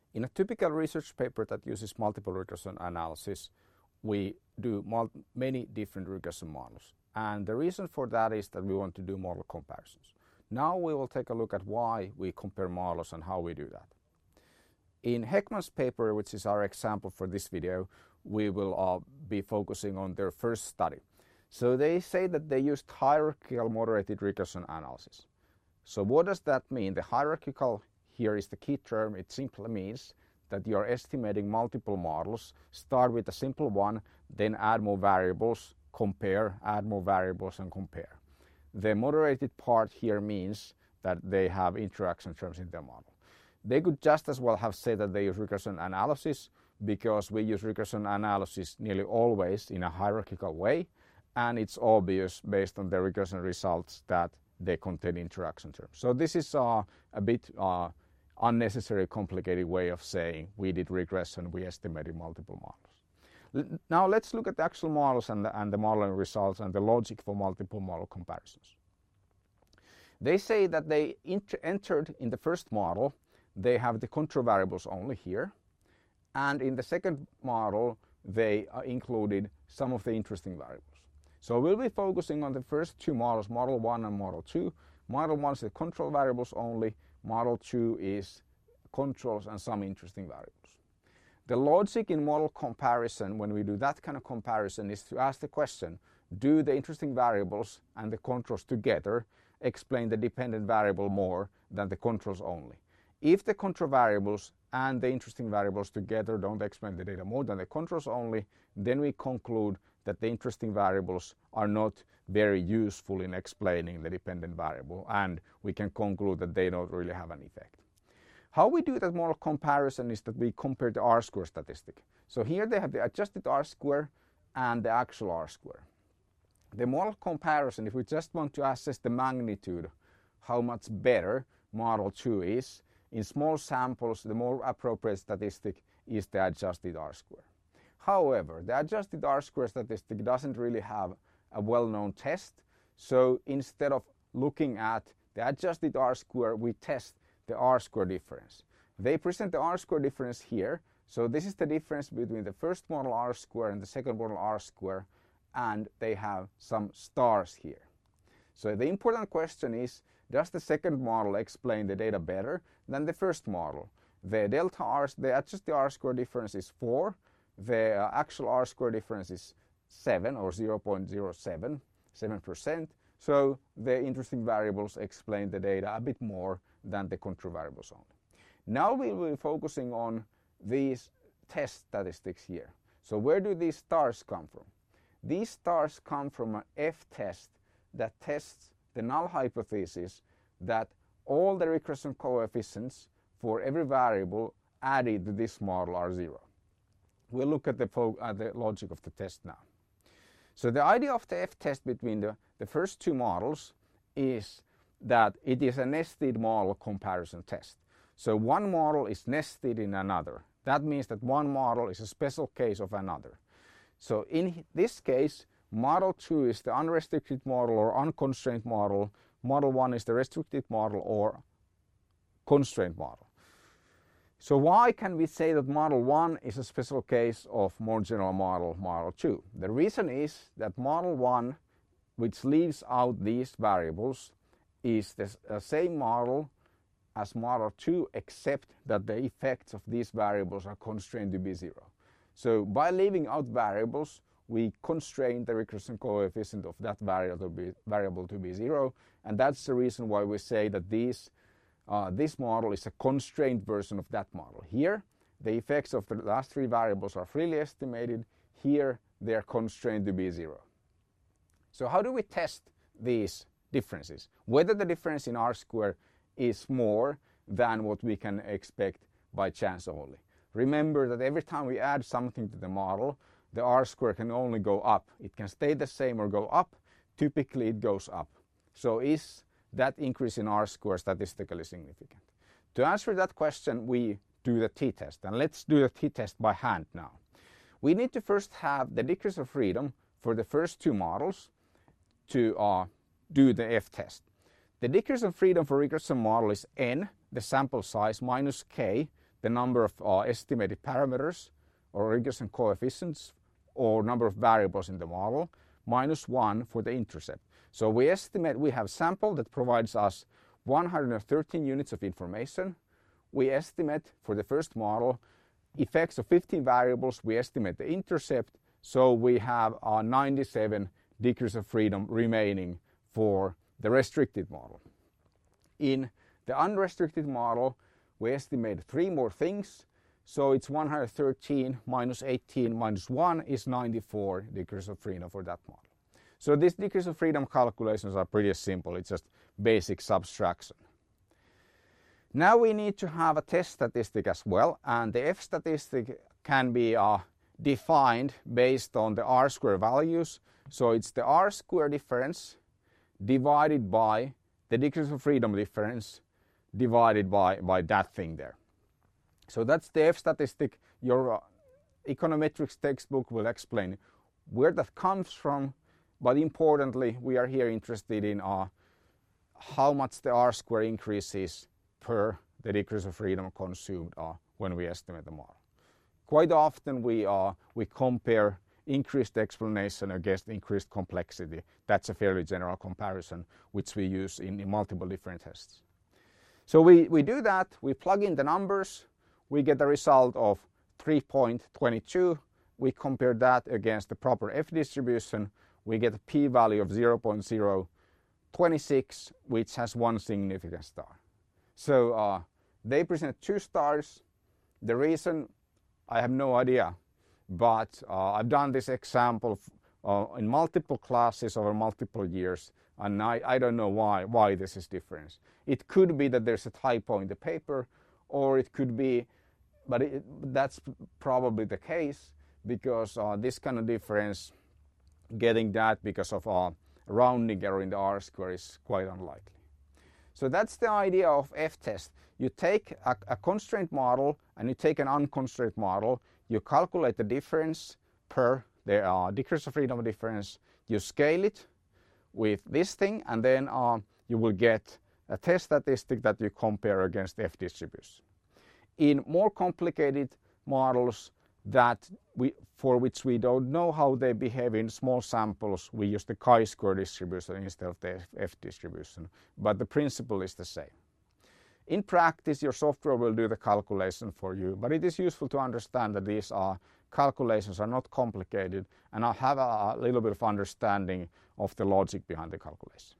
In a typical research paper that uses multiple regression analysis, we do many different regression models. And the reason for that is that we want to do model comparisons. Now we will take a look at why we compare models and how we do that. In Heckman's paper, which is our example for this video, we will be focusing on their first study. So they say that they used hierarchical moderated regression analysis. So what does that mean? The hierarchical here is the key term. It simply means that you are estimating multiple models, start with a simple one, then add more variables, compare, add more variables and compare. The moderated part here means that they have interaction terms in their model. They could just as well have said that they use regression analysis, because we use regression analysis nearly always in a hierarchical way, and it's obvious based on the regression results that they contain interaction terms. So this is a bit unnecessary, complicated way of saying we did regression, we estimated multiple models. Now let's look at the actual models and the modeling results and the logic for multiple model comparisons. They say that they entered in the first model, they have the control variables only here, and in the second model they included some of the interesting variables. So we'll be focusing on the first two models, model 1 and model 2. Model 1 is the control variables only, model 2 is controls and some interesting variables. The logic in model comparison, when we do that kind of comparison, is to ask the question, do the interesting variables and the controls together explain the dependent variable more than the controls only? If the control variables and the interesting variables together don't explain the data more than the controls only, then we conclude that the interesting variables are not very useful in explaining the dependent variable, and we can conclude that they don't really have an effect. How we do that model comparison is that we compare the R-square statistic. So here they have the adjusted R-square and the actual R-square. The model comparison, if we just want to assess the magnitude, how much better model 2 is, in small samples the more appropriate statistic is the adjusted R-square. However, the adjusted R-square statistic doesn't really have a well-known test, so instead of looking at the adjusted R-square, we test the R-square difference. They present the R-square difference here, so this is the difference between the first model R-square and the second model R-square, and they have some stars here. So the important question is, does the second model explain the data better than the first model? The adjusted R-square difference is 4, the actual R-square difference is 7 or 0.077%. So the interesting variables explain the data a bit more than the control variables only. Now we will be focusing on these test statistics here. So where do these stars come from? These stars come from an F-test that tests the null hypothesis that all the regression coefficients for every variable added to this model are 0. We'll look at the logic of the test now. So the idea of the F-test between the first two models is that it is a nested model comparison test. So one model is nested in another. That means that one model is a special case of another. So in this case, model 2 is the unrestricted model or unconstrained model. Model 1 is the restricted model or constrained model. So why can we say that model 1 is a special case of more general model, model 2? The reason is that model 1, which leaves out these variables, is the same model as model 2, except that the effects of these variables are constrained to be 0. So by leaving out variables, we constrain the regression coefficient of that variable to be 0, and that's the reason why we say that this model is a constrained version of that model. Here, the effects of the last 3 variables are freely estimated. Here, they are constrained to be 0. So how do we test these differences? Whether the difference in R-square is more than what we can expect by chance only. Remember that every time we add something to the model, the R-square can only go up. It can stay the same or go up. Typically, it goes up. So is that increase in R-square statistically significant? To answer that question, we do the t-test. And let's do the t-test by hand now. We need to first have the degrees of freedom for the first 2 models to do the F-test. The degrees of freedom for regression model is n, the sample size, minus k, the number of estimated parameters or regression coefficients or number of variables in the model, minus 1 for the intercept. So we estimate we have a sample that provides us 113 units of information. We estimate for the first model effects of 15 variables. We estimate the intercept. So we have 97 degrees of freedom remaining for the restricted model. In the unrestricted model, we estimate 3 more things. So it's 113 minus 18 minus 1 is 94 degrees of freedom for that model. So these degrees of freedom calculations are pretty simple. It's just basic subtraction. Now we need to have a test statistic as well, and the F statistic can be defined based on the R-square values. So it's the R-square difference divided by the degrees of freedom difference divided by that thing there. So that's the F statistic. Your econometrics textbook will explain where that comes from, but importantly, we are here interested in how much the R-square increases per the degrees of freedom consumed when we estimate the model. Quite often we compare increased explanation against increased complexity. That's a fairly general comparison which we use in multiple different tests. So we do that, we plug in the numbers, we get a result of 3.22. We compare that against the proper F distribution. We get a p-value of 0.026, which has 1 significant star. So they present 2 stars. The reason, I have no idea, but I've done this example in multiple classes over multiple years, and I don't know why this is different. It could be that there's a typo in the paper, or it could be, but that's probably the case, because this kind of difference, getting that because of rounding error in the R-square is quite unlikely. So that's the idea of F-test. You take a constraint model and you take an unconstrained model. You calculate the difference per the degrees of freedom difference. You scale it with this thing, and then you will get a test statistic that you compare against the F distribution. In more complicated models for which we don't know how they behave in small samples, we use the chi-square distribution instead of the F distribution, but the principle is the same. In practice, your software will do the calculation for you, but it is useful to understand that these calculations are not complicated, and I have a little bit of understanding of the logic behind the calculation.